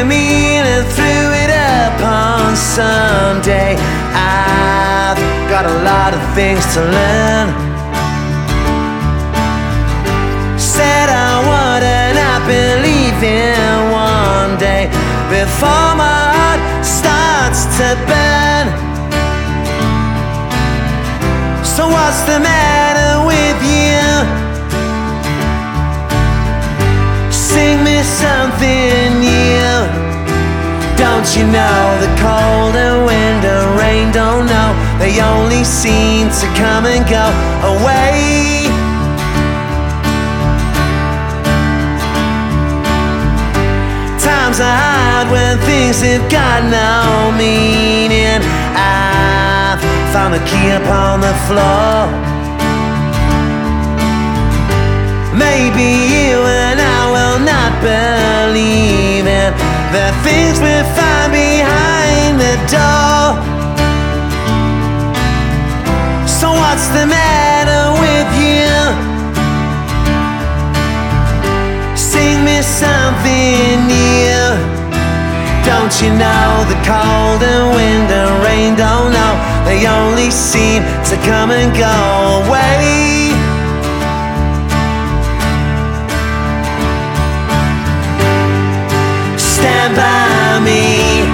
a meal and threw it up on Sunday. I've got a lot of things to learn. Said I would and I believe in one day before my heart starts to burn. So what's the matter with you? Sing me something new. Don't you know the cold and wind and rain don't know? They only seem to come and go away. Times are hard when things have got no meaning. I've found a key upon the floor. Maybe you and I will not believe in the things we find behind the door. So what's the matter with you? Sing me something new. Don't you know the cold and wind and rain don't know? They only seem to come and go away. Stand by me.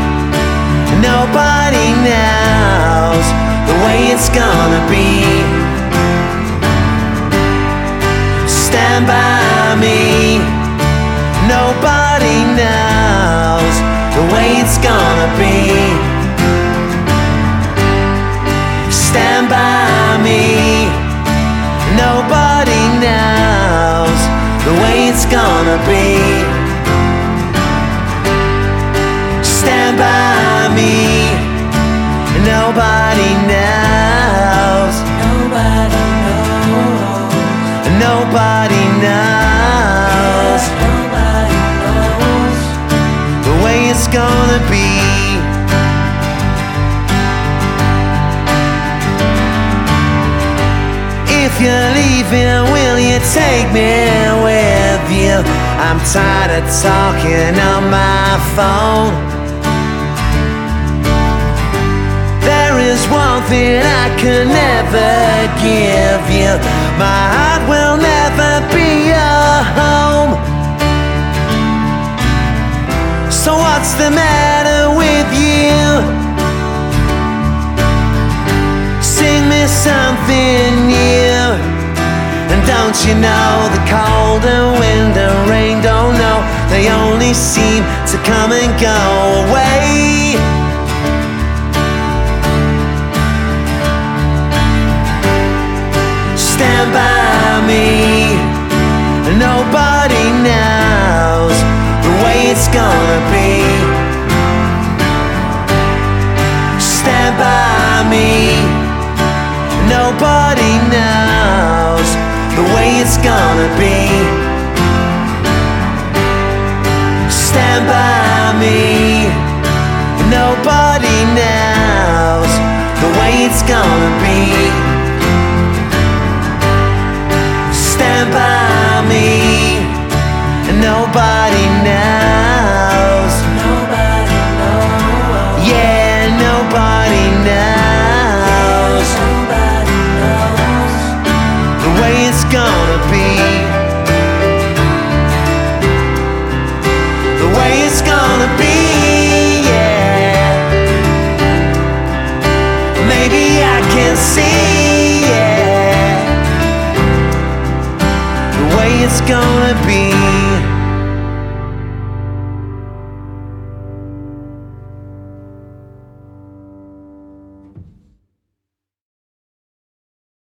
Nobody knows the way it's gonna be. Stand by me. Nobody knows the way it's gonna be. Stand by me. Nobody knows the way it's gonna be. Stand by me. Nobody knows. Nobody knows. Nobody knows. Nobody knows the way it's gonna be. If you're leaving, will you take me with you? I'm tired of talking on my phone. There is one thing I can never give you. My heart will never be your home. So what's the matter with you? Sing me something new. And don't you know the cold and wind and rain don't know? They only seem to come and go away. Stand by me. Nobody knows the way it's gonna be. Stand by me. Nobody knows the way it's gonna be. Stand by me. Nobody knows the way it's gonna be. Stand by me. Nobody knows. Nobody knows. Yeah, nobody knows. Nobody knows the way it's gonna be. The way it's gonna be, yeah. Maybe I can see, yeah, the way it's gonna be.